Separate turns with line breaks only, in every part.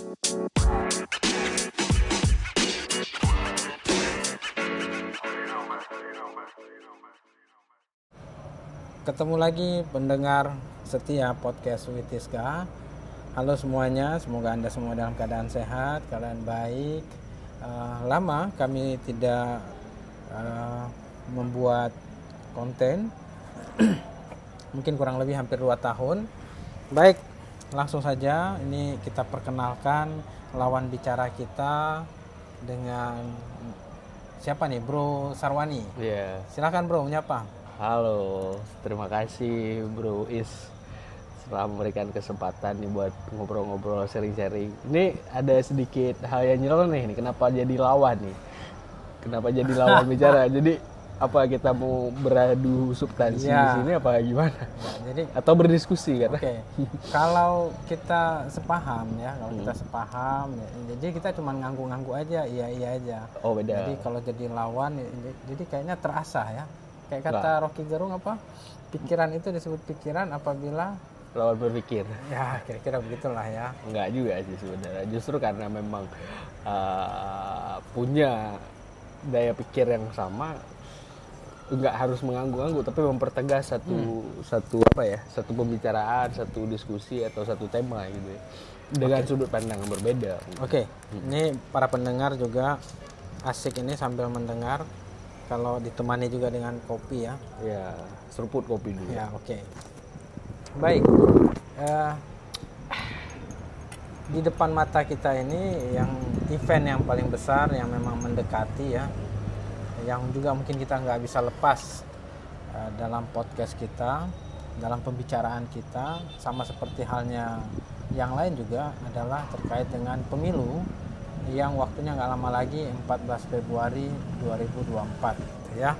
Ketemu lagi pendengar setia podcast Witiska. Halo semuanya, semoga Anda semua dalam keadaan sehat, keadaan baik. Lama kami tidak membuat konten, mungkin kurang lebih hampir 2 tahun. Baik, langsung saja ini kita perkenalkan lawan bicara kita dengan siapa nih, Bro Sarwani.
Iya.
Silakan Bro, menyapa.
Halo, terima kasih Bro Is setelah memberikan kesempatan nih buat ngobrol-ngobrol, sharing-sharing. Ini ada sedikit hal yang nyeleneh nih, kenapa jadi lawan nih? Kenapa jadi lawan bicara? Jadi apa kita mau beradu substansi di sini apa gimana?
Ya, jadi
atau berdiskusi kan?
Oke. Kalau kita sepaham ya, kita sepaham, ya, jadi kita cuma ngangguk-ngangguk aja, iya aja.
Oh beda.
Jadi kalau jadi lawan, jadi kayaknya terasah ya. Kayak kata Rocky Gerung apa? Pikiran itu disebut pikiran apabila
lawan berpikir.
Ya kira-kira begitulah ya.
Enggak juga sih sebenarnya. Justru karena memang punya daya pikir yang sama, enggak harus mengangguk-angguk, tapi mempertegas satu pembicaraan, satu diskusi atau satu tema gitu ya, dengan sudut pandang yang berbeda.
Oke. Ini para pendengar juga asik ini sambil mendengar. Kalau ditemani juga dengan kopi ya.
Ya, seruput kopi dulu.
Ya, oke. Baik. Di depan mata kita ini yang event yang paling besar yang memang mendekati ya. Yang juga mungkin kita nggak bisa lepas dalam podcast kita, dalam pembicaraan kita, sama seperti halnya yang lain juga adalah terkait dengan pemilu yang waktunya nggak lama lagi, 14 Februari 2024 ya.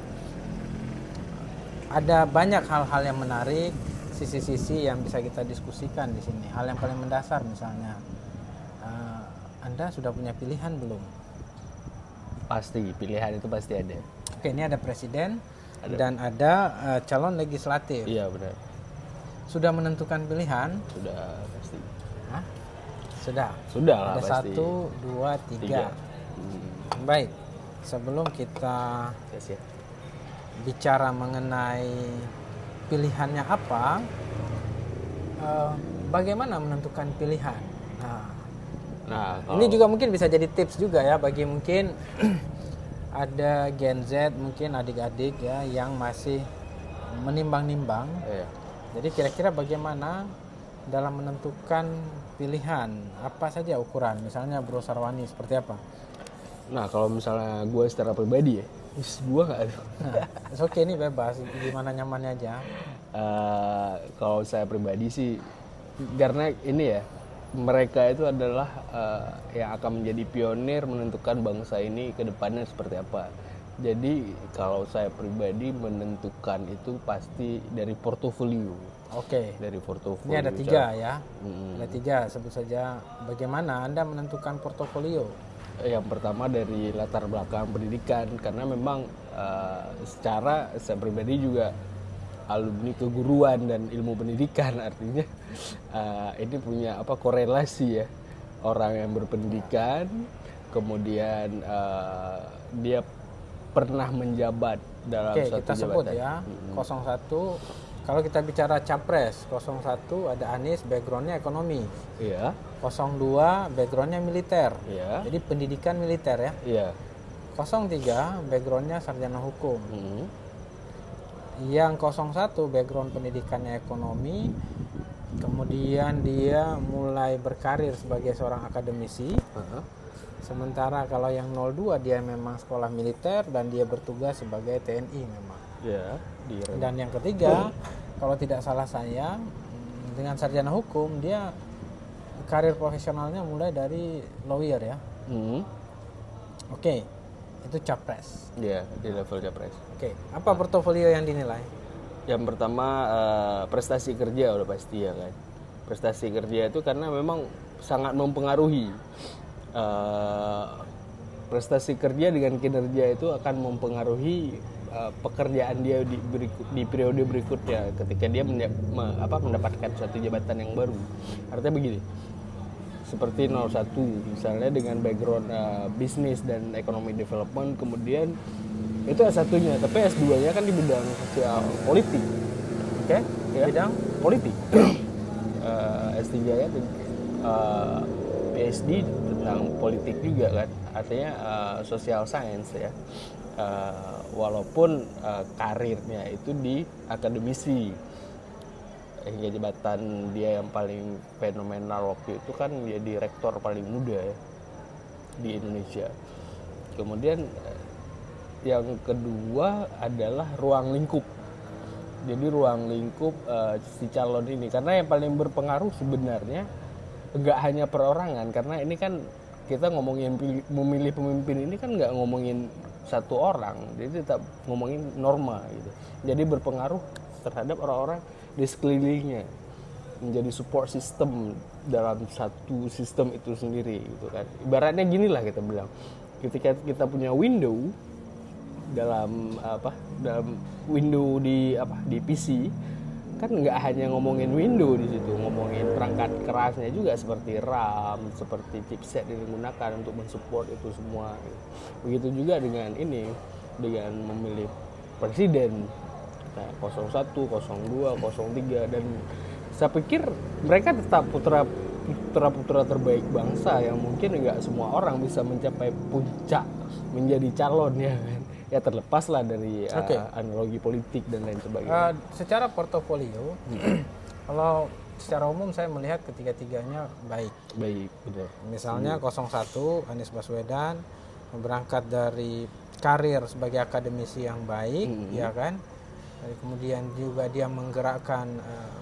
Ada banyak hal-hal yang menarik, sisi-sisi yang bisa kita diskusikan di sini. Hal yang paling mendasar misalnya, Anda sudah punya pilihan belum?
Pasti, pilihan itu pasti ada.
Oke, ini ada presiden dan ada calon legislatif.
Iya benar.
Sudah menentukan pilihan?
Sudah pasti.
Hah? Sudah
Lah
ada
pasti.
1, 2, 3. Baik, sebelum kita bicara mengenai pilihannya apa, bagaimana menentukan pilihan? Nah, ini juga mungkin bisa jadi tips juga ya bagi mungkin ada Gen Z, mungkin adik-adik ya yang masih menimbang-nimbang. Jadi kira-kira bagaimana dalam menentukan pilihan, apa saja ukuran? Misalnya Bro Sarwani seperti apa?
Nah kalau misalnya gue secara pribadi ya, gue nggak ada.
Oke, ini bebas, gimana nyamannya aja.
Kalau saya pribadi sih, karena ini ya, mereka itu adalah yang akan menjadi pionir menentukan bangsa ini ke depannya seperti apa. Jadi kalau saya pribadi menentukan itu pasti dari portofolio.
Oke.
Dari portofolio.
Ini ada 3 ya. Ada 3, sebut saja. Bagaimana Anda menentukan portofolio?
Yang pertama dari latar belakang pendidikan, karena memang secara saya pribadi juga alumni keguruan dan ilmu pendidikan, artinya ini punya korelasi ya, orang yang berpendidikan kemudian dia pernah menjabat dalam satu
kita sebut
jabatan.
Ya 01. Kalau kita bicara capres 01 ada Anies, backgroundnya ekonomi.
Iya.
02 backgroundnya militer.
Iya.
Jadi pendidikan militer ya.
Iya.
03 backgroundnya sarjana hukum. Yang 01 background pendidikannya ekonomi, kemudian dia mulai berkarir sebagai seorang akademisi. Sementara kalau yang 02 dia memang sekolah militer dan dia bertugas sebagai TNI memang.
Ya,
dan yang ketiga, kalau tidak salah saya, dengan sarjana hukum dia karir profesionalnya mulai dari lawyer ya. Oke, itu capres.
Iya, di level capres.
Oke, apa portofolio yang dinilai?
Yang pertama prestasi kerja udah pasti ya kan. Prestasi kerja itu karena memang sangat mempengaruhi. Prestasi kerja dengan kinerja itu akan mempengaruhi pekerjaan dia di periode berikutnya ketika dia mendapatkan suatu jabatan yang baru. Artinya begini, seperti 01 misalnya dengan background bisnis dan ekonomi development, kemudian itu S1-nya, tapi S2-nya kan di bidang sosial politik.
Oke,
Ya,
bidang
politik. S3-nya PhD tentang politik juga kan, artinya social science ya. Walaupun karirnya itu di akademisi, hingga jabatan dia yang paling fenomenal waktu itu kan dia direktur paling muda ya di Indonesia. Kemudian yang kedua adalah ruang lingkup. Jadi ruang lingkup si calon ini, karena yang paling berpengaruh sebenarnya nggak hanya perorangan, karena ini kan kita ngomongin memilih pemimpin ini kan nggak ngomongin satu orang, jadi tetap ngomongin norma gitu. Jadi berpengaruh terhadap orang-orang di sekelilingnya, menjadi support system dalam satu sistem itu sendiri gitu kan. Ibaratnya gini lah kita bilang, ketika kita punya window dalam window di PC kan nggak hanya ngomongin window di situ, ngomongin perangkat kerasnya juga seperti RAM, seperti chipset yang digunakan untuk mensupport itu semua. Begitu juga dengan dengan memilih presiden, nah, 01, 02, 03, dan saya pikir mereka tetap putra terbaik bangsa yang mungkin nggak semua orang bisa mencapai puncak menjadi calon ya kan. Ya terlepas lah dari analogi politik dan lain sebagainya.
Secara portofolio, kalau secara umum saya melihat ketiga-tiganya baik.
Baik, benar.
Misalnya 01 Anies Baswedan berangkat dari karir sebagai akademisi yang baik, ya kan. Kemudian juga dia menggerakkan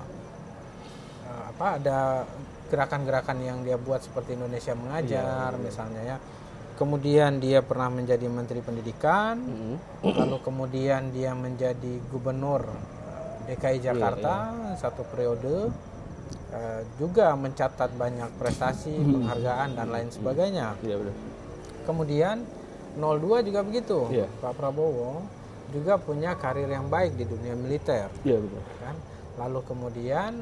ada gerakan-gerakan yang dia buat seperti Indonesia Mengajar misalnya ya. Kemudian dia pernah menjadi Menteri Pendidikan, lalu kemudian dia menjadi Gubernur DKI Jakarta satu periode, juga mencatat banyak prestasi, penghargaan dan lain sebagainya. Kemudian 02 juga begitu, Pak Prabowo juga punya karir yang baik di dunia militer, kan? Lalu kemudian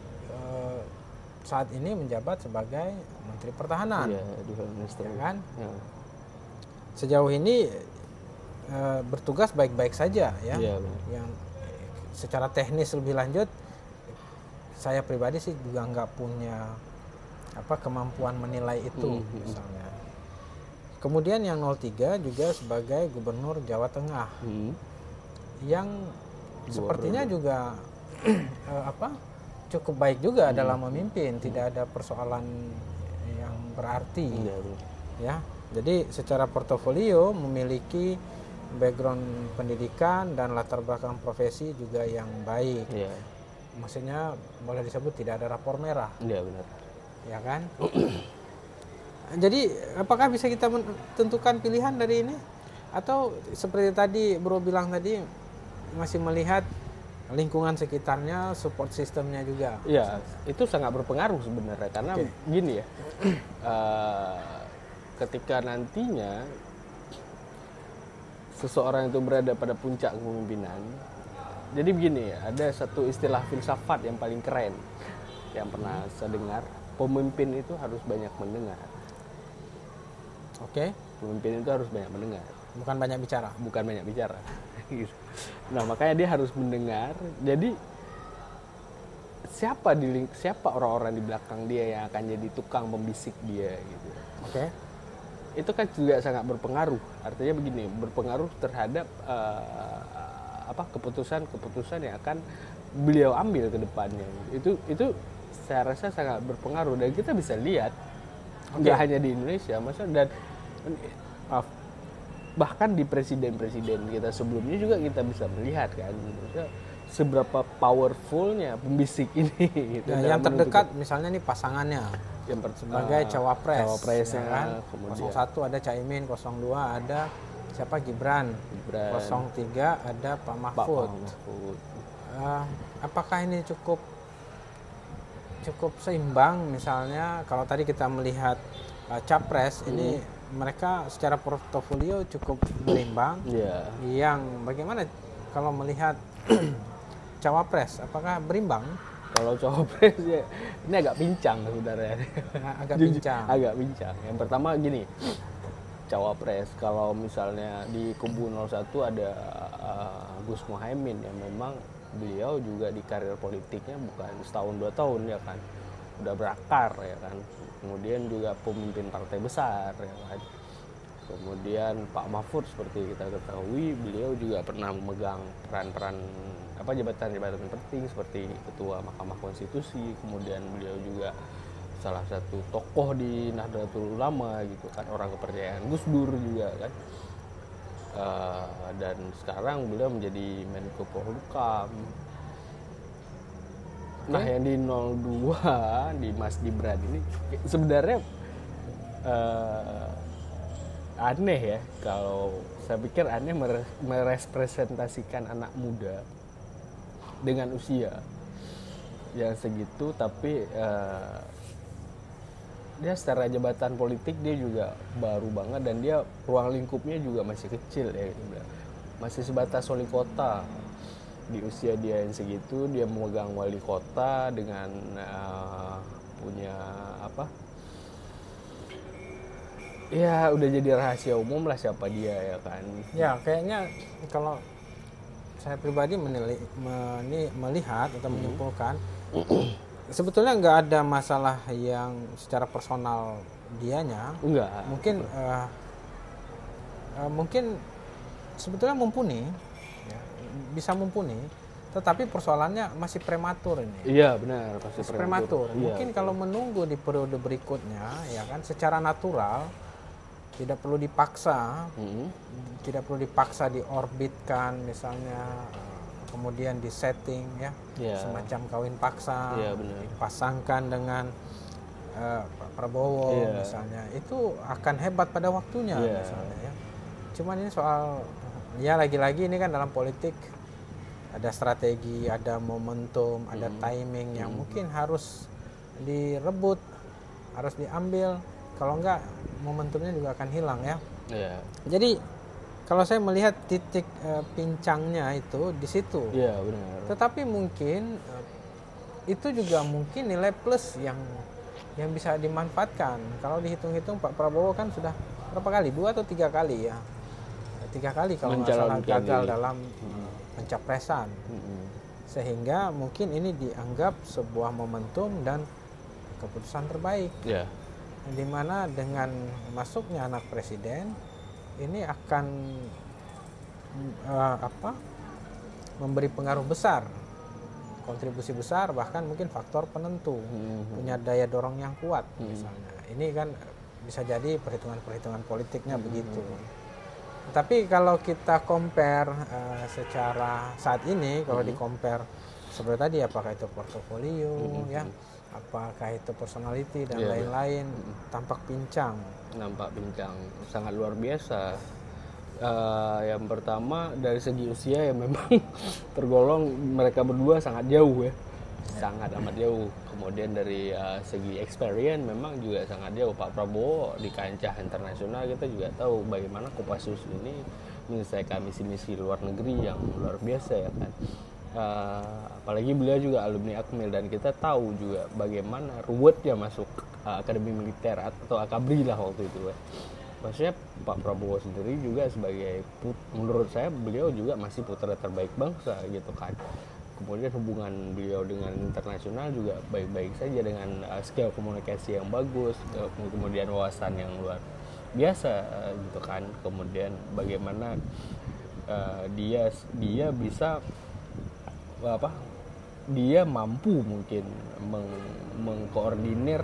saat ini menjabat sebagai Menteri Pertahanan, kan? Sejauh ini bertugas baik-baik saja, ya. Yang secara teknis lebih lanjut, saya pribadi sih juga nggak punya kemampuan menilai itu, misalnya. Kemudian yang 03 juga sebagai Gubernur Jawa Tengah, yang sepertinya juga cukup baik juga dalam memimpin, tidak ada persoalan yang berarti, ya. Jadi secara portofolio memiliki background pendidikan dan latar belakang profesi juga yang baik. Maksudnya boleh disebut tidak ada rapor merah.
Benar.
Ya kan? Jadi apakah bisa kita menentukan pilihan dari ini? Atau seperti tadi Bro bilang tadi, masih melihat lingkungan sekitarnya, support sistemnya juga?
Ya, itu sangat berpengaruh sebenarnya, karena gini ya, ketika nantinya seseorang itu berada pada puncak kepemimpinan, jadi begini ya, ada satu istilah filsafat yang paling keren yang pernah saya dengar, pemimpin itu harus banyak mendengar. Pemimpin itu harus banyak mendengar,
bukan banyak bicara.
Nah, makanya dia harus mendengar. Jadi siapa orang-orang di belakang dia yang akan jadi tukang pembisik dia gitu. Itu kan juga sangat berpengaruh. Artinya begini, berpengaruh terhadap keputusan yang akan beliau ambil ke depannya. Itu saya rasa sangat berpengaruh, dan kita bisa lihat nggak hanya di Indonesia, maksudnya, dan bahkan di presiden-presiden kita sebelumnya juga kita bisa melihat kan, seberapa powerfulnya pembisik ini. Gitu,
yang terdekat misalnya nih pasangannya yang sebagai cawapres ya kan? 01 ada Caimin, 02 ada siapa, Gibran. 03 ada Pak Mahfud. Apakah ini cukup seimbang? Misalnya kalau tadi kita melihat capres ini mereka secara portofolio cukup berimbang. Yang bagaimana kalau melihat cawapres, apakah berimbang?
Kalau cawapres ya ini agak pincang sebenarnya.
Agak pincang.
Agak pincang. Yang pertama gini, cawapres kalau misalnya di kubu 01 ada Gus Muhaimin yang memang beliau juga di karir politiknya bukan setahun 2 tahun ya kan, udah berakar ya kan. Kemudian juga pemimpin partai besar ya kan. Kemudian Pak Mahfud seperti kita ketahui beliau juga pernah memegang peran-peran jabatan-jabatan penting seperti ketua Mahkamah Konstitusi. Kemudian beliau juga salah satu tokoh di Nahdlatul Ulama gitu kan, orang kepercayaan Gus Dur juga kan. Dan sekarang beliau menjadi Menko Polhukam. Nah, yang di 02 di Mas Gibran ini sebenarnya aneh ya, kalau saya pikir aneh merepresentasikan anak muda dengan usia yang segitu, tapi dia secara jabatan politik dia juga baru banget dan dia ruang lingkupnya juga masih kecil ya, masih sebatas wali kota. Di usia dia yang segitu dia memegang wali kota dengan punya ya udah jadi rahasia umum lah siapa dia ya kan.
Ya kayaknya kalau saya pribadi melihat atau menyimpulkan sebetulnya nggak ada masalah yang secara personal dianya.
Enggak.
Mungkin sebetulnya mumpuni, ya, bisa mumpuni, tetapi persoalannya masih prematur ini.
Iya benar,
masih prematur.
Iya,
mungkin kalau menunggu di periode berikutnya, ya kan, secara natural, tidak perlu dipaksa, tidak perlu dipaksa diorbitkan, misalnya. Kemudian di setting ya, semacam kawin paksa, dipasangkan dengan Pak Prabowo misalnya, itu akan hebat pada waktunya misalnya ya. Cuman ini soal ya lagi-lagi ini kan dalam politik ada strategi, ada momentum, ada timing yang mungkin harus direbut, harus diambil. Kalau enggak momentumnya juga akan hilang ya. Jadi kalau saya melihat titik pincangnya itu di situ.
Iya benar.
Tetapi mungkin itu juga mungkin nilai plus yang bisa dimanfaatkan. Kalau dihitung-hitung Pak Prabowo kan sudah berapa kali? 2 atau 3 kali ya. 3 kali kalau nggak salah gagal dalam pencapresan. Sehingga mungkin ini dianggap sebuah momentum dan keputusan terbaik. Di mana dengan masuknya anak presiden ini akan memberi pengaruh besar, kontribusi besar, bahkan mungkin faktor penentu, punya daya dorong yang kuat misalnya. Ini kan bisa jadi perhitungan politiknya begitu. Tapi kalau kita compare secara saat ini, kalau di compare seperti tadi, apakah itu portofolio ya, apakah itu personality dan lain-lain, tampak pincang. Sangat luar biasa.
Yang pertama dari segi usia yang memang tergolong mereka berdua sangat jauh ya, sangat amat jauh. Kemudian dari segi experience memang juga sangat jauh. Pak Prabowo di kancah internasional kita juga tahu bagaimana Kopassus ini menyelesaikan misi-misi luar negeri yang luar biasa ya kan. Apalagi beliau juga alumni Akmil dan kita tahu juga bagaimana ruwetnya masuk akademi militer atau akabri lah waktu itu ya. Maksudnya Pak Prabowo sendiri juga sebagai menurut saya beliau juga masih putra terbaik bangsa gitu kan. Kemudian hubungan beliau dengan internasional juga baik-baik saja dengan skill komunikasi yang bagus, kemudian wawasan yang luar biasa gitu kan. Kemudian bagaimana dia bisa dia mampu mungkin mengkoordinir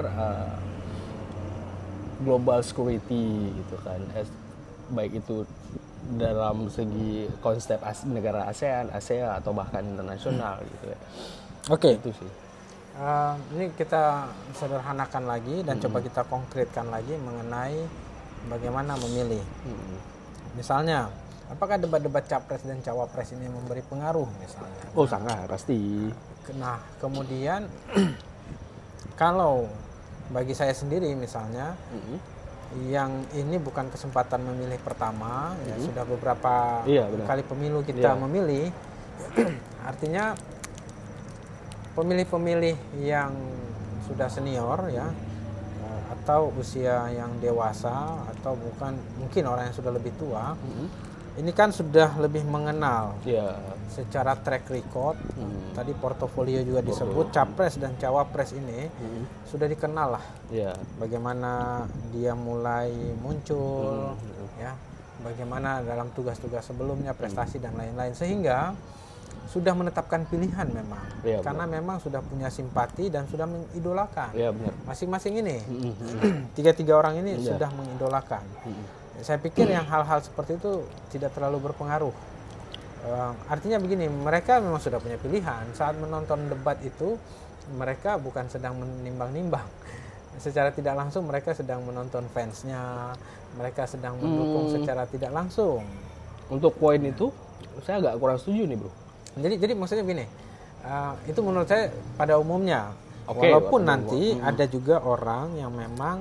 global security gitu kan, baik itu dalam segi konsep negara ASEAN atau bahkan internasional gitu ya.
Oke.
Itu sih.
Ini kita sederhanakan lagi dan coba kita konkretkan lagi mengenai bagaimana memilih. Misalnya, apakah debat-debat capres dan cawapres ini memberi pengaruh misalnya?
Oh sangat pasti.
Nah kemudian kalau bagi saya sendiri misalnya, yang ini bukan kesempatan memilih pertama, ya sudah beberapa kali pemilu kita memilih, artinya pemilih-pemilih yang sudah senior ya, atau usia yang dewasa, atau bukan mungkin orang yang sudah lebih tua, ini kan sudah lebih mengenal secara track record. Tadi portofolio juga disebut, capres dan cawapres ini sudah dikenal lah. Bagaimana dia mulai muncul, ya, bagaimana dalam tugas-tugas sebelumnya, prestasi dan lain-lain, sehingga sudah menetapkan pilihan memang, karena memang sudah punya simpati dan sudah mengidolakan. Masing-masing ini, tiga orang ini sudah mengidolakan. Saya pikir yang hal-hal seperti itu tidak terlalu berpengaruh. Artinya begini, mereka memang sudah punya pilihan. Saat menonton debat itu, mereka bukan sedang menimbang-nimbang. Secara tidak langsung mereka sedang menonton fansnya, mereka sedang mendukung secara tidak langsung.
Untuk poin itu, saya agak kurang setuju nih bro.
Jadi maksudnya begini, itu menurut saya pada umumnya, walaupun nanti ada juga orang yang memang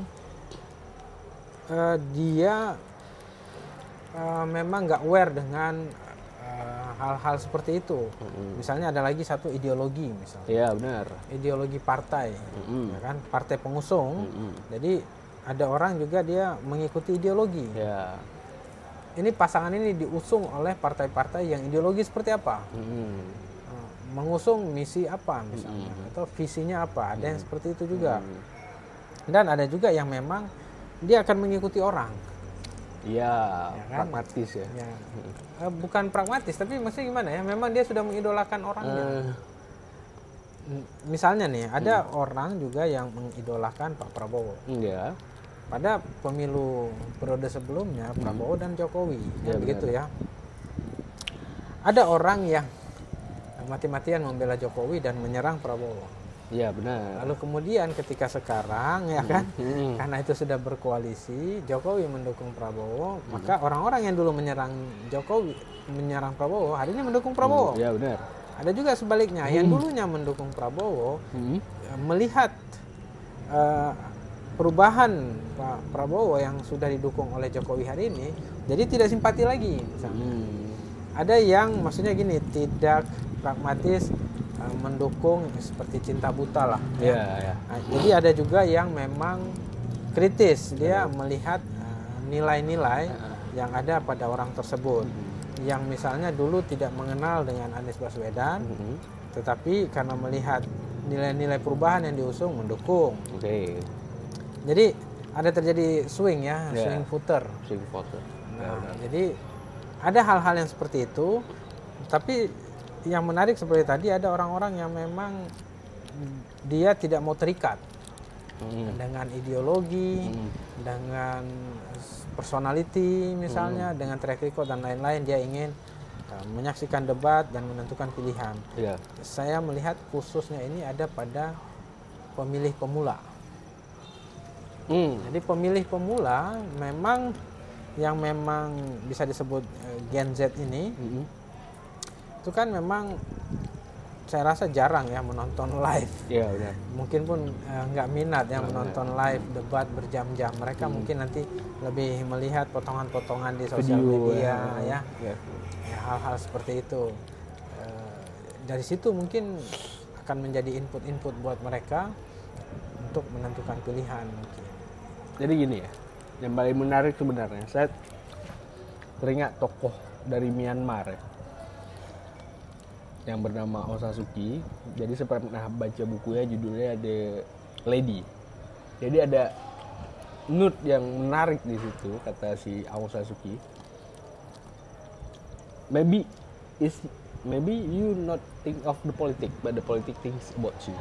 dia memang nggak aware dengan hal-hal seperti itu. Misalnya ada lagi satu ideologi misalnya.
Iya benar.
Ideologi partai, ya kan, partai pengusung. Jadi ada orang juga dia mengikuti ideologi. Ini pasangan ini diusung oleh partai-partai yang ideologi seperti apa? Mengusung misi apa misalnya, atau visinya apa? Ada yang seperti itu juga. Dan ada juga yang memang dia akan mengikuti orang.
Iya,
Ya kan?
pragmatis ya.
Bukan pragmatis, tapi maksudnya gimana ya? Memang dia sudah mengidolakan orangnya. Misalnya nih, ada orang juga yang mengidolakan Pak Prabowo. Pada pemilu periode sebelumnya, Prabowo dan Jokowi, begitu ya. Ada orang yang mati-matian membela Jokowi dan menyerang Prabowo.
Iya benar.
Lalu kemudian ketika sekarang ya kan, karena itu sudah berkoalisi, Jokowi mendukung Prabowo, maka orang-orang yang dulu menyerang Jokowi, menyerang Prabowo, hari ini mendukung Prabowo.
Iya benar.
Ada juga sebaliknya, yang dulunya mendukung Prabowo, melihat perubahan Pak Prabowo yang sudah didukung oleh Jokowi hari ini, jadi tidak simpati lagi misalnya. Ada yang maksudnya gini, tidak pragmatis, mendukung seperti cinta buta lah. Nah, jadi ada juga yang memang kritis, dia melihat nilai-nilai yang ada pada orang tersebut, yang misalnya dulu tidak mengenal dengan Anies Baswedan, tetapi karena melihat nilai-nilai perubahan yang diusung mendukung. Jadi ada terjadi swing ya, swing voter. Nah, jadi ada hal-hal yang seperti itu. Tapi yang menarik seperti tadi, ada orang-orang yang memang dia tidak mau terikat dengan ideologi, dengan personality misalnya, dengan track record dan lain-lain. Dia ingin menyaksikan debat dan menentukan pilihan. Saya melihat khususnya ini ada pada pemilih pemula. Jadi pemilih pemula memang yang memang bisa disebut Gen Z ini, itu kan memang saya rasa jarang ya menonton live. Mungkin pun nggak minat ya menonton live debat berjam-jam. Mereka mungkin nanti lebih melihat potongan-potongan di sosial media ya, hal-hal seperti itu. Dari situ mungkin akan menjadi input-input buat mereka untuk menentukan pilihan mungkin.
Jadi gini ya, yang paling menarik sebenarnya, saya teringat tokoh dari Myanmar ya, yang bernama Aung San Suu Kyi. Jadi saya pernah baca bukunya, judulnya The Lady. Jadi ada note yang menarik di situ, kata si Aung San Suu Kyi. Maybe you not think of the politics, but the politics thinks about you.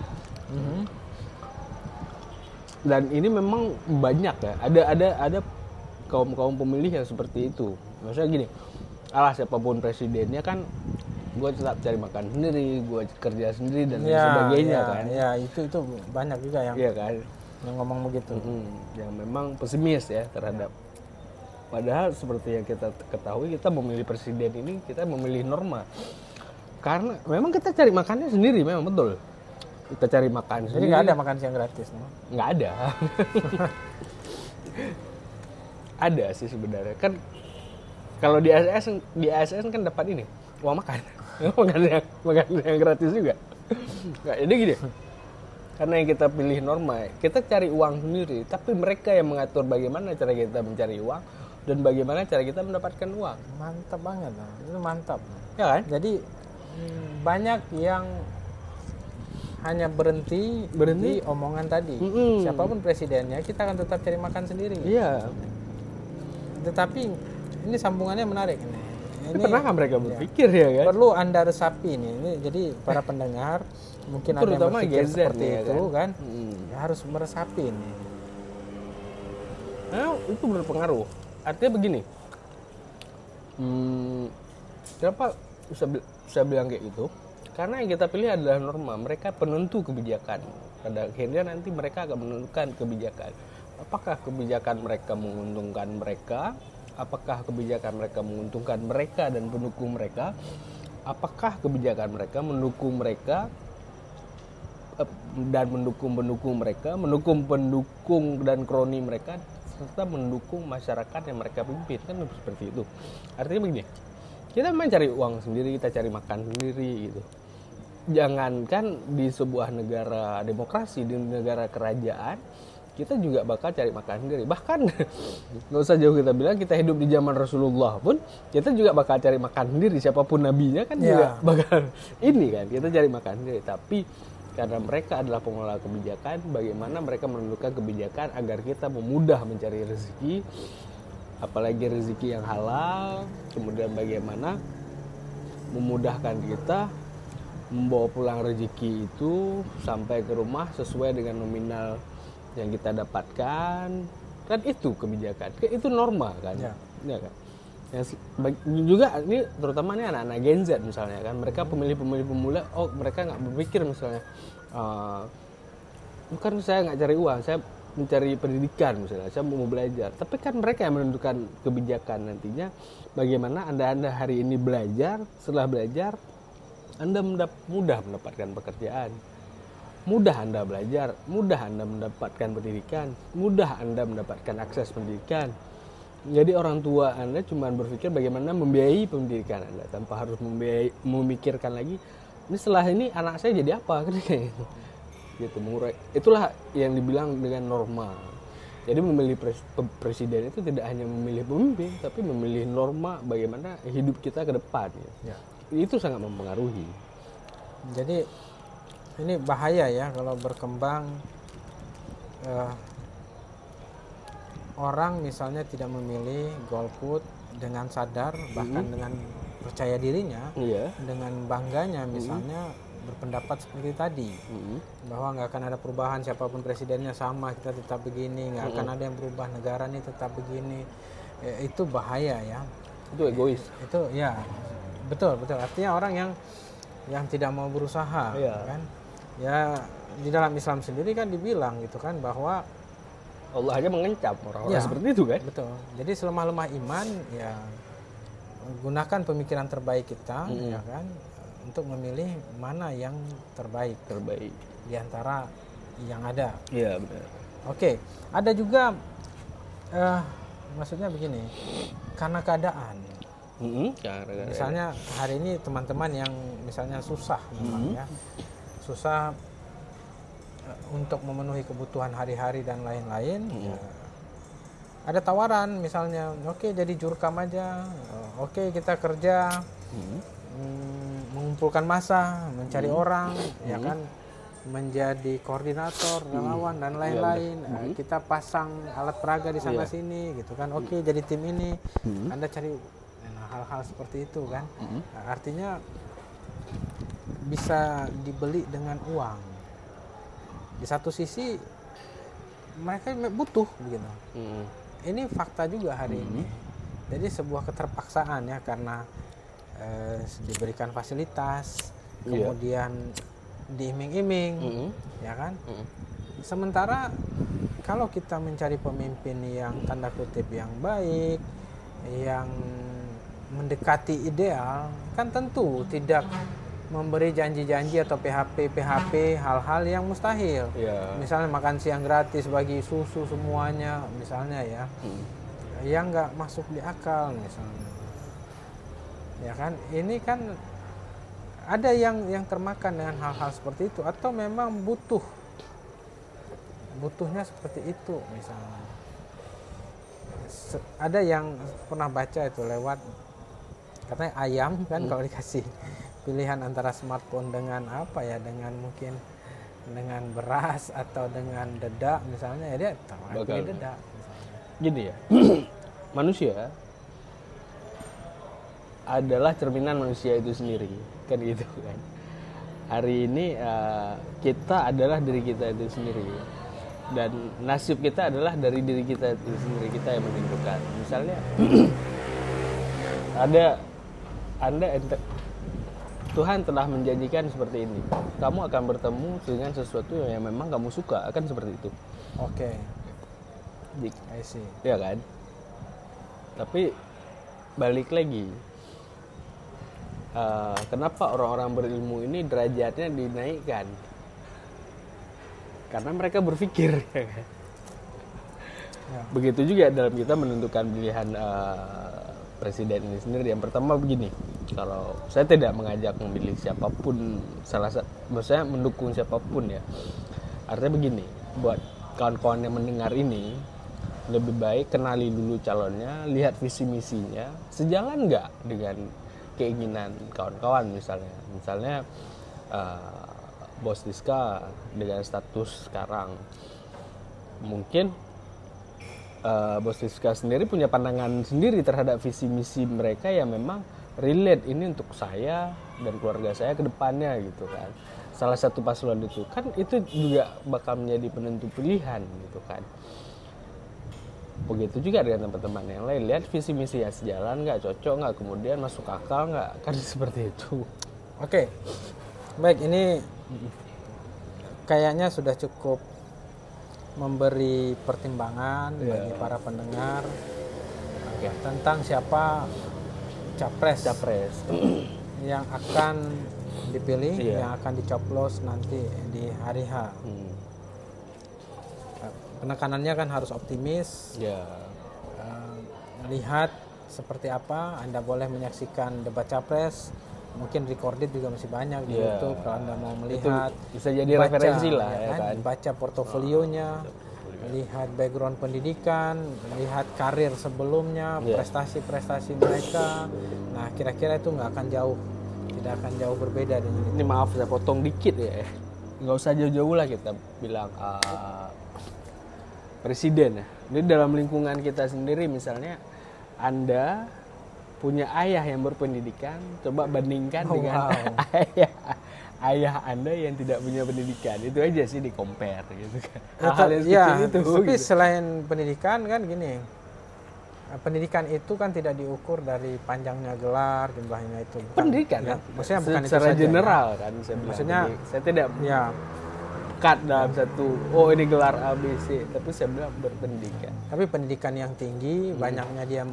Dan ini memang banyak ya. Ada kaum pemilih yang seperti itu. Maksudnya gini, siapapun presidennya kan, gue tetap cari makan sendiri, gue kerja sendiri dan sebagainya kan.
Ya itu banyak juga yang yang ngomong begitu.
Yang memang pesimis ya terhadap. Padahal seperti yang kita ketahui, kita memilih presiden ini, kita memilih norma. Karena memang kita cari makannya sendiri, memang betul. Kita cari makan sendiri.
Jadi nggak ada makan siang gratis, no?
Nggak ada. Ada sih sebenarnya. Kan kalau di ASN kan dapat ini, uang makan. makan yang gratis juga. Nggak, jadi gini, karena yang kita pilih norma, kita cari uang sendiri, tapi mereka yang mengatur bagaimana cara kita mencari uang dan bagaimana cara kita mendapatkan uang.
Mantap banget, itu mantap.
Ya kan?
Jadi banyak yang hanya berhenti di omongan tadi. Siapapun presidennya, kita akan tetap cari makan sendiri.
Iya.
Tetapi ini sambungannya menarik nih.
Ini pernah mereka berpikir ya kan?
Perlu Anda resapi nih. Ini jadi para pendengar mungkin ada yang berpikir seperti
ya
itu kan. Ya, harus meresapi nih.
Nah, itu berpengaruh. Artinya begini. Kenapa saya bilang kayak gitu? Karena yang kita pilih adalah norma. Mereka penentu kebijakan. Pada akhirnya nanti mereka akan menentukan kebijakan. Apakah kebijakan mereka menguntungkan mereka? Apakah kebijakan mereka menguntungkan mereka dan pendukung mereka? Apakah kebijakan mereka mendukung mereka dan mendukung pendukung mereka, mendukung pendukung dan kroni mereka, serta mendukung masyarakat yang mereka pimpin? Kan seperti itu. Artinya begini, kita memang cari uang sendiri, kita cari makan sendiri gitu. Jangankan di sebuah negara demokrasi, di negara kerajaan, kita juga bakal cari makan sendiri. Bahkan nggak usah jauh kita bilang, kita hidup di zaman Rasulullah pun kita juga bakal cari makan sendiri. Siapapun nabinya kan juga bakal ini kan, kita cari makan sendiri. Tapi karena mereka adalah pengelola kebijakan, bagaimana mereka menentukan kebijakan agar kita memudah mencari rezeki, apalagi rezeki yang halal. Kemudian bagaimana memudahkan kita membawa pulang rezeki itu sampai ke rumah sesuai dengan nominal yang kita dapatkan. Kan itu kebijakan, itu norma kan, ya kan. Yang juga ini terutama nih anak-anak Gen Z misalnya kan, mereka pemilih-pemilih pemula, mereka nggak berpikir misalnya, bukan saya nggak cari uang, saya mencari pendidikan misalnya, saya mau belajar. Tapi kan mereka yang menentukan kebijakan nantinya, bagaimana anda hari ini belajar, setelah belajar Anda mudah mendapatkan pekerjaan, mudah Anda belajar, mudah Anda mendapatkan pendidikan, mudah Anda mendapatkan akses pendidikan. Jadi orang tua Anda cuma berpikir bagaimana membiayai pendidikan Anda tanpa harus memikirkan lagi, ini setelah ini anak saya jadi apa, kan kayak gitu. Mengurai. Itulah yang dibilang dengan norma. Jadi memilih presiden itu tidak hanya memilih pemimpin, tapi memilih norma bagaimana hidup kita ke depan. Ya. Itu sangat mempengaruhi.
Jadi ini bahaya ya kalau berkembang orang misalnya tidak memilih golput dengan sadar, bahkan dengan percaya dirinya, dengan bangganya misalnya berpendapat seperti tadi, bahwa nggak akan ada perubahan, siapapun presidennya sama, kita tetap begini, nggak akan ada yang berubah, negara ini tetap begini. Itu bahaya ya.
Itu egois.
Itu ya. Betul. Artinya orang yang tidak mau berusaha, kan? Ya di dalam Islam sendiri kan dibilang gitu kan, bahwa
Allah aja mengencam orang-orang seperti itu kan.
Betul. Jadi selemah-lemah iman ya gunakan pemikiran terbaik kita, ya kan, untuk memilih mana yang terbaik di antara yang ada.
Iya benar.
Oke, ada juga maksudnya begini, karena keadaan. Misalnya hari ini teman-teman yang misalnya susah memang ya, susah untuk memenuhi kebutuhan hari-hari dan lain-lain, ya, ada tawaran misalnya, oke, jadi jurkam aja, oke, kita kerja, mengumpulkan massa, mencari orang, ya kan, menjadi koordinator, relawan dan lain-lain, kita pasang alat peraga di sana sini gitu kan, oke, jadi tim ini, Anda cari hal-hal seperti itu kan. Artinya bisa dibeli dengan uang. Di satu sisi mereka butuh begitu. Ini fakta juga hari ini. Jadi sebuah keterpaksaan ya, karena diberikan fasilitas, kemudian diiming-iming, ya kan. Sementara kalau kita mencari pemimpin yang tanda kutip yang baik, yang mendekati ideal, kan tentu tidak memberi janji-janji atau PHP hal-hal yang mustahil. Misalnya makan siang gratis, bagi susu semuanya misalnya ya, yang nggak masuk di akal misalnya, ya kan. Ini kan ada yang termakan dengan hal-hal seperti itu, atau memang butuhnya seperti itu misalnya. Ada yang pernah baca itu lewat, katanya ayam kan kalau dikasih pilihan antara smartphone dengan apa ya, dengan mungkin dengan beras atau dengan dedak misalnya, ya dia pilih dedak misalnya.
Gini ya, manusia adalah cerminan manusia itu sendiri, kan gitu kan. Hari ini kita adalah diri kita itu sendiri, dan nasib kita adalah dari diri kita itu sendiri, kita yang menentukan. Misalnya Tuhan telah menjanjikan seperti ini, kamu akan bertemu dengan sesuatu yang memang kamu suka, akan seperti itu.
Oke. I see.
Ya kan? Tapi balik lagi, kenapa orang-orang berilmu ini derajatnya dinaikkan? Karena mereka berpikir. Ya. Begitu juga dalam kita menentukan pilihan presiden ini sendiri. Yang pertama begini, kalau saya tidak mengajak memilih siapapun, maksudnya mendukung siapapun ya. Artinya begini, buat kawan-kawan yang mendengar ini, lebih baik kenali dulu calonnya, lihat visi misinya, sejalan nggak dengan keinginan kawan-kawan misalnya Bos Diska dengan status sekarang, mungkin Bos Diska sendiri punya pandangan sendiri terhadap visi misi mereka yang memang relate ini untuk saya dan keluarga saya ke depannya gitu kan. Salah satu paslon itu kan itu juga bakal menjadi penentu pilihan gitu kan. Begitu juga dengan teman-teman yang lain, lihat visi misi ya sejalan nggak, cocok nggak, kemudian masuk akal nggak, kan seperti itu.
Oke. Baik, ini kayaknya sudah cukup memberi pertimbangan bagi para pendengar tentang siapa capres yang akan dipilih, yang akan dicoblos nanti di hari H. Penekanannya kan harus optimis. Lihat seperti apa. Anda boleh menyaksikan debat capres. Mungkin recorded juga masih banyak di YouTube kalau Anda mau melihat.
Itu bisa jadi referensi lah ya kan.
Baca portofolionya, lihat background pendidikan, lihat karir sebelumnya, prestasi-prestasi mereka. Nah, kira-kira itu tidak akan jauh berbeda dengan itu.
Ini maaf saya potong dikit ya. Nggak usah jauh-jauh lah kita bilang presiden ya. Ini dalam lingkungan kita sendiri, misalnya Anda punya ayah yang berpendidikan, coba bandingkan dengan ayah Anda yang tidak punya pendidikan. Itu aja sih di compare gitu kan. Hal yang seperti itu.
Tapi gitu. Selain pendidikan kan gini, pendidikan itu kan tidak diukur dari panjangnya gelar, jumlahnya itu.
Pendidikan kan?
Maksudnya bukan
secara
itu saja,
general kan saya bilang.
Maksudnya
saya tidak cut dalam satu, ini gelar ABC, tapi saya bilang berpendidikan.
Tapi pendidikan yang tinggi, banyaknya dia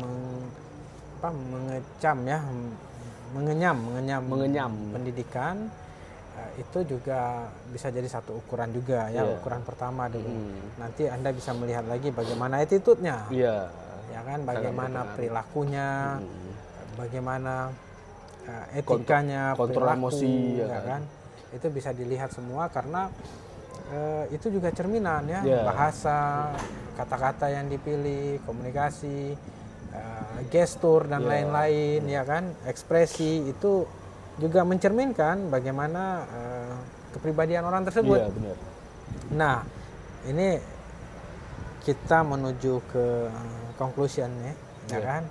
mengenyam pendidikan, itu juga bisa jadi satu ukuran juga ya, ukuran pertama dulu. Nanti Anda bisa melihat lagi bagaimana attitude-nya. Ya kan, bagaimana perilakunya, bagaimana etikanya,
kontrol emosi
ya kan. Itu bisa dilihat semua karena itu juga cerminan ya, bahasa, kata-kata yang dipilih, komunikasi, gestur dan lain-lain ya kan, ekspresi itu juga mencerminkan bagaimana kepribadian orang tersebut.
Benar.
Nah, ini kita menuju ke conclusion ya kan.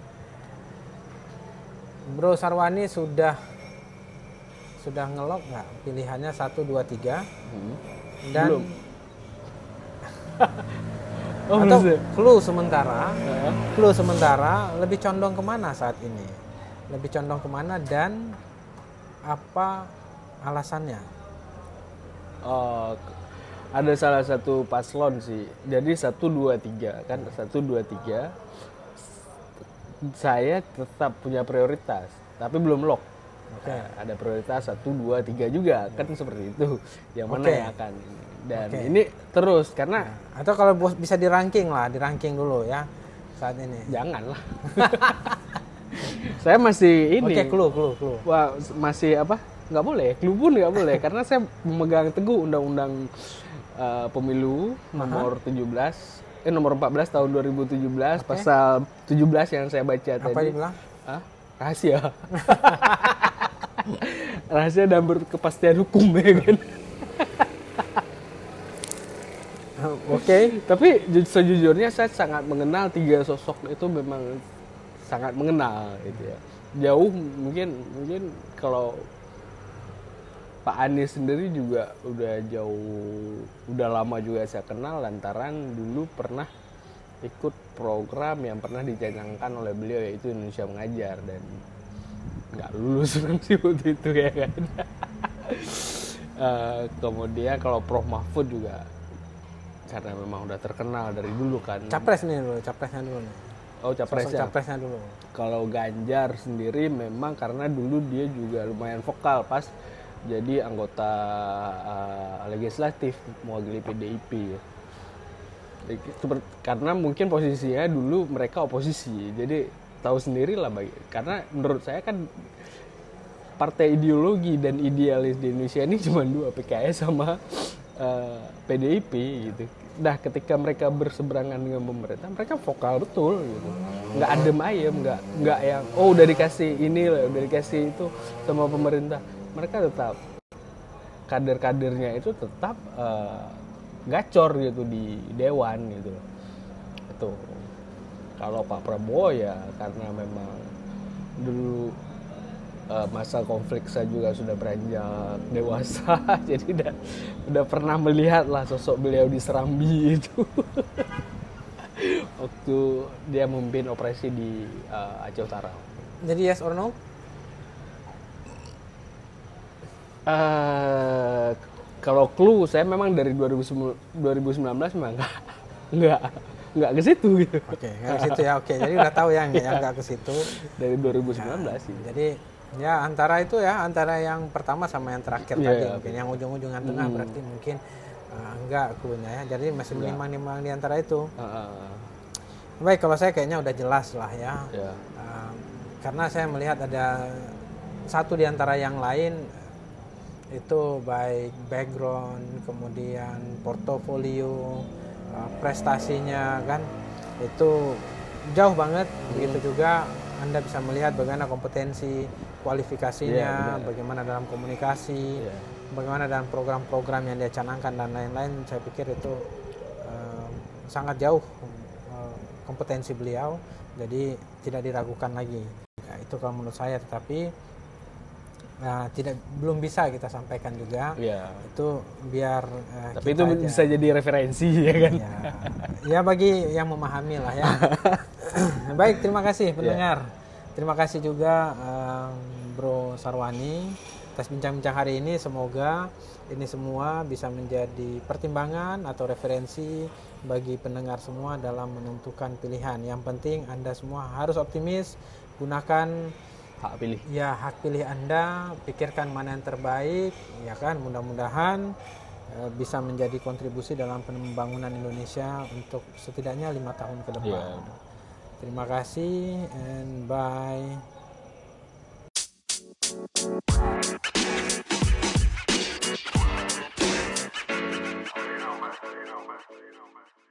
Bro Sarwani sudah ngelok nggak pilihannya 1, 2, 3? Dan
belum.
Atau clue sementara lebih condong kemana saat ini? Lebih condong kemana dan apa alasannya?
Ada salah satu paslon sih. Jadi 1, 2, 3 kan, 1, 2, 3 saya tetap punya prioritas, tapi belum lock. Ada prioritas 1, 2, 3 juga kan, seperti itu. Yang mana yang akan dan ini terus karena
atau kalau bisa dirangking dulu ya saat ini.
Janganlah. Saya masih ini.
Clue.
Wah, masih nggak boleh, clue pun nggak boleh karena saya memegang teguh undang-undang pemilu nomor 14 tahun 2017 pasal 17 yang saya baca tadi.
Apa dibilang?
Rahasia. Rahasia dan berkepastian hukum ya kan.
Oke.
Tapi sejujurnya saya sangat mengenal 3 sosok itu, memang sangat mengenal gitu ya. Jauh mungkin kalau Pak Anies sendiri juga udah lama juga saya kenal lantaran dulu pernah ikut program yang pernah dicanangkan oleh beliau yaitu Indonesia Mengajar, dan nggak lulus sih waktu itu ya kan. Kemudian kalau Prof Mahfud juga karena memang udah terkenal dari dulu kan.
Capresnya dulu nih.
Oh,
capresnya dulu.
Kalau Ganjar sendiri memang karena dulu dia juga lumayan vokal pas jadi anggota legislatif mewakili PDIP ya. Karena mungkin posisinya dulu mereka oposisi, jadi tahu sendiri lah karena menurut saya kan partai ideologi dan idealis di Indonesia ini cuma 2, PKS sama PDIP gitu. Nah ketika mereka berseberangan dengan pemerintah, mereka vokal betul gitu, nggak adem ayem, nggak yang udah dikasih ini lah, udah dikasih itu sama pemerintah. Mereka tetap kader-kadernya itu tetap gacor gitu di dewan gitu. Itu kalau Pak Prabowo ya karena memang dulu masa konflik saya juga sudah beranjak dewasa jadi udah pernah melihat lah sosok beliau di Serambi itu waktu dia memimpin operasi di Aceh Utara.
Jadi yes or no?
Kalau clue saya memang dari 2019 memang nggak ke situ gitu.
Oke, nggak ke situ ya. Oke, jadi udah tahu yang nggak ke situ
dari 2019 sih.
Jadi ya antara yang pertama sama yang terakhir tadi mungkin yang ujung-ujungan tengah berarti mungkin enggak cluenya ya. Jadi masih menimbang di antara itu. Baik, kalau saya kayaknya udah jelas lah ya. Karena saya melihat ada satu di antara yang lain itu baik background, kemudian portofolio, prestasinya kan itu jauh banget. Begitu juga Anda bisa melihat bagaimana kompetensi, kualifikasinya, bagaimana dalam komunikasi, bagaimana dalam program-program yang dia canangkan dan lain-lain. Saya pikir itu sangat jauh kompetensi beliau, jadi tidak diragukan lagi. Ya, itu kalau menurut saya, tetapi belum bisa kita sampaikan juga. Itu biar
tapi itu aja bisa jadi referensi ya kan.
Ya bagi yang memahami lah ya. Baik, terima kasih pendengar. Terima kasih juga Bro Sarwani atas bincang-bincang hari ini. Semoga ini semua bisa menjadi pertimbangan atau referensi bagi pendengar semua dalam menentukan pilihan. Yang penting Anda semua harus optimis, gunakan
hak pilih.
Ya, hak pilih Anda, pikirkan mana yang terbaik, ya kan. Mudah-mudahan bisa menjadi kontribusi dalam pembangunan Indonesia untuk setidaknya 5 tahun ke depan. Terima kasih and bye.